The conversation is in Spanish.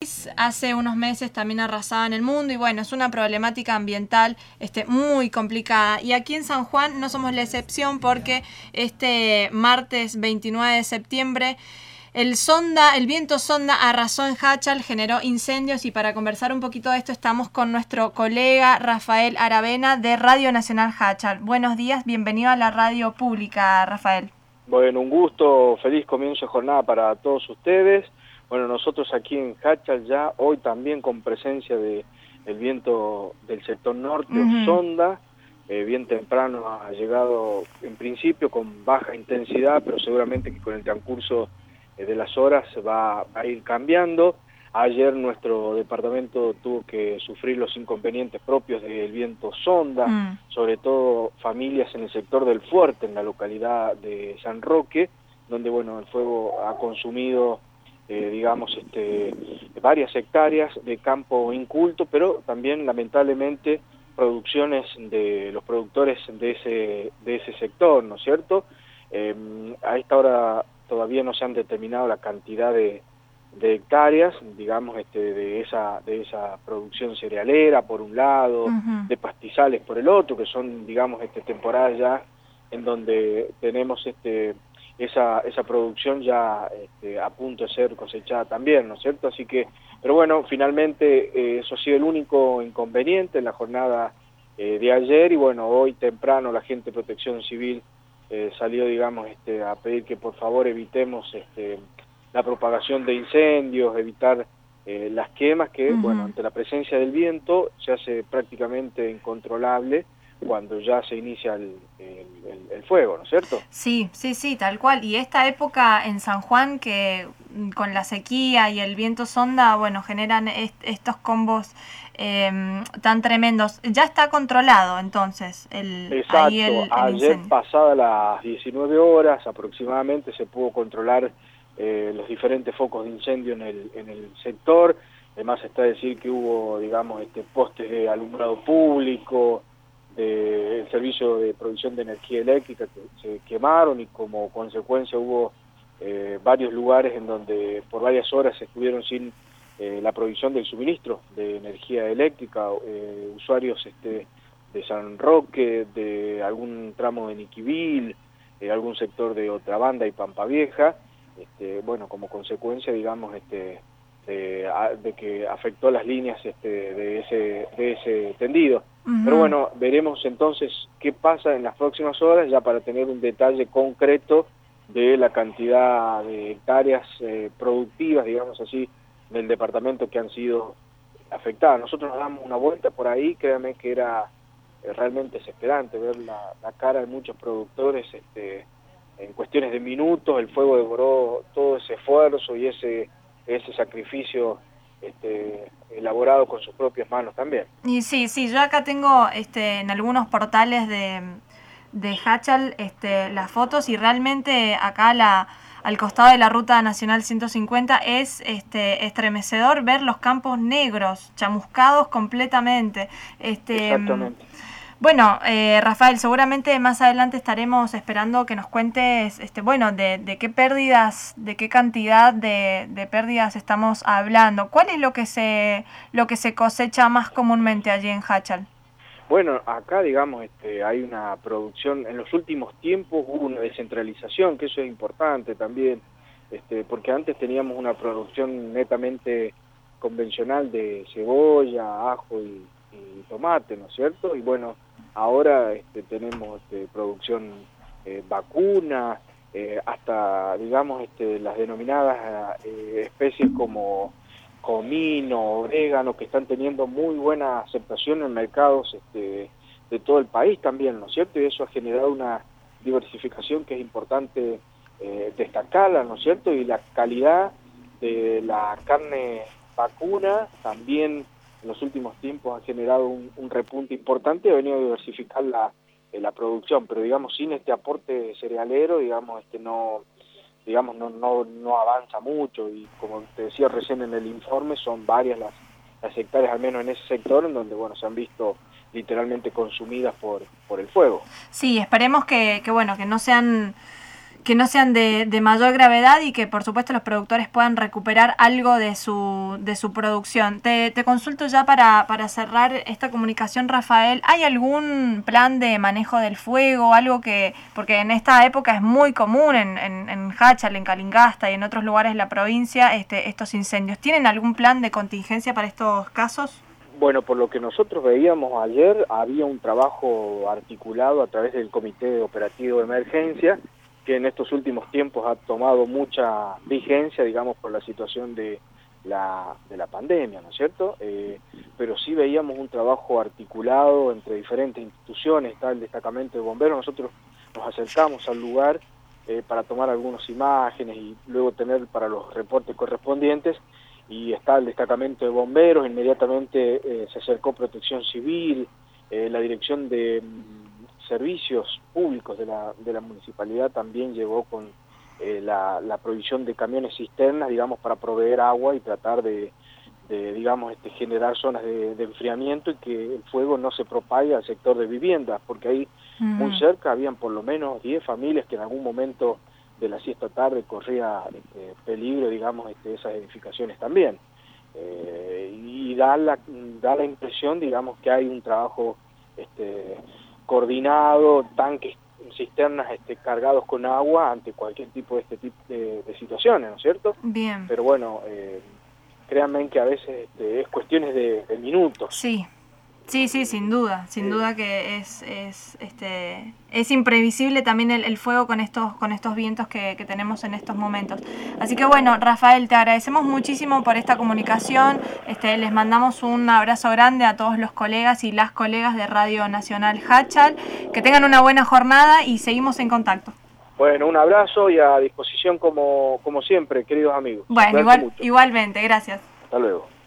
país, hace unos meses también arrasaba en el mundo y bueno, es una problemática ambiental muy complicada. Y aquí en San Juan no somos la excepción porque este martes 29 de septiembre el viento sonda arrasó en Jáchal, generó incendios y para conversar un poquito de esto estamos con nuestro colega Rafael Aravena de Radio Nacional Jáchal. Buenos días, bienvenido a la radio pública, Rafael. Bueno, un gusto, feliz comienzo de jornada para todos ustedes. Bueno, nosotros aquí en Jáchal ya hoy también con presencia de el viento del sector norte, sonda, bien temprano ha llegado en principio con baja intensidad, pero seguramente que con el transcurso de las horas va a ir cambiando. Ayer nuestro departamento tuvo que sufrir los inconvenientes propios del viento sonda, sobre todo familias en el sector del Fuerte, en la localidad de San Roque, donde bueno, el fuego ha consumido varias hectáreas de campo inculto, pero también lamentablemente producciones de los productores de ese sector, ¿no es cierto? A esta hora todavía no se han determinado la cantidad de hectáreas, digamos, de esa producción cerealera por un lado, de pastizales por el otro, que son, digamos, temporadas ya en donde tenemos esa producción ya a punto de ser cosechada también, ¿no es cierto? Así que, pero bueno, finalmente eso ha sido el único inconveniente en la jornada de ayer y bueno, hoy temprano la gente de Protección Civil salió, digamos, a pedir que por favor evitemos la propagación de incendios, evitar las quemas que, bueno, ante la presencia del viento se hace prácticamente incontrolable cuando ya se inicia el fuego, ¿no es cierto? Sí, tal cual. Y esta época en San Juan que con la sequía y el viento sonda, bueno, generan estos combos tan tremendos. Ya está controlado entonces Exacto. Ayer pasadas las 19 horas aproximadamente se pudo controlar los diferentes focos de incendio en el sector. Además está decir que hubo, digamos, postes de alumbrado público, el servicio de provisión de energía eléctrica que se quemaron y como consecuencia hubo varios lugares en donde por varias horas estuvieron sin la provisión del suministro de energía eléctrica, usuarios de San Roque, de algún tramo de Niquivil, algún sector de Otrabanda y Pampa Vieja, bueno, como consecuencia, digamos, de que afectó las líneas de ese tendido. Pero bueno, veremos entonces qué pasa en las próximas horas, ya para tener un detalle concreto de la cantidad de hectáreas productivas, digamos así, del departamento que han sido afectadas. Nosotros nos damos una vuelta por ahí, créanme que era realmente desesperante ver la cara de muchos productores, en cuestiones de minutos, el fuego devoró todo ese esfuerzo y ese sacrificio elaborado con sus propias manos también. Y sí, yo acá tengo en algunos portales de Jáchal las fotos y realmente acá al costado de la Ruta Nacional 150 es estremecedor ver los campos negros, chamuscados completamente. Exactamente. Bueno, Rafael, seguramente más adelante estaremos esperando que nos cuentes, de qué pérdidas, de qué cantidad de pérdidas estamos hablando. ¿Cuál es lo que se cosecha más comúnmente allí en Jáchal? Bueno, acá, digamos, hay una producción, en los últimos tiempos hubo una descentralización, que eso es importante también, porque antes teníamos una producción netamente convencional de cebolla, ajo y tomate, ¿no es cierto? Y bueno, ahora tenemos producción vacuna, hasta, digamos, las denominadas especies como comino, orégano, que están teniendo muy buena aceptación en mercados de todo el país también, ¿no es cierto? Y eso ha generado una diversificación que es importante destacarla, ¿no es cierto? Y la calidad de la carne vacuna también en los últimos tiempos ha generado un repunte importante y ha venido a diversificar la producción, pero digamos sin este aporte cerealero, digamos no avanza mucho y como te decía recién en el informe son varias las hectáreas al menos en ese sector en donde bueno se han visto literalmente consumidas por el fuego. Sí, esperemos que no sean no sean de mayor gravedad y que por supuesto los productores puedan recuperar algo de su producción. Te consulto ya para cerrar esta comunicación, Rafael, ¿hay algún plan de manejo del fuego? Algo porque en esta época es muy común en Jáchal, en Calingasta y en otros lugares de la provincia estos incendios. ¿Tienen algún plan de contingencia para estos casos? Bueno, por lo que nosotros veíamos ayer, había un trabajo articulado a través del Comité Operativo de Emergencia, que en estos últimos tiempos ha tomado mucha vigencia, digamos, por la situación de la pandemia, ¿no es cierto? Pero sí veíamos un trabajo articulado entre diferentes instituciones, está el destacamento de bomberos, nosotros nos acercamos al lugar para tomar algunas imágenes y luego tener para los reportes correspondientes, y está el destacamento de bomberos, inmediatamente se acercó Protección Civil, la Dirección de Servicios Públicos de la Municipalidad también llegó con la provisión de camiones cisternas, digamos, para proveer agua y tratar de digamos, generar zonas de enfriamiento y que el fuego no se propague al sector de viviendas, porque ahí muy cerca habían por lo menos 10 familias que en algún momento de la siesta tarde corría peligro, digamos, esas edificaciones también. Y da la impresión, digamos, que hay un trabajo coordinado, tanques, cisternas cargados con agua ante cualquier tipo de situaciones, ¿no es cierto? Bien. Pero bueno, créanme que a veces es cuestiones de minutos. Sí. Sí, sin duda que es imprevisible también el fuego con estos vientos que tenemos en estos momentos. Así que bueno, Rafael, te agradecemos muchísimo por esta comunicación. Les mandamos un abrazo grande a todos los colegas y las colegas de Radio Nacional Jáchal. Que tengan una buena jornada y seguimos en contacto. Bueno, un abrazo y a disposición como siempre, queridos amigos. Bueno, igualmente, gracias. Hasta luego.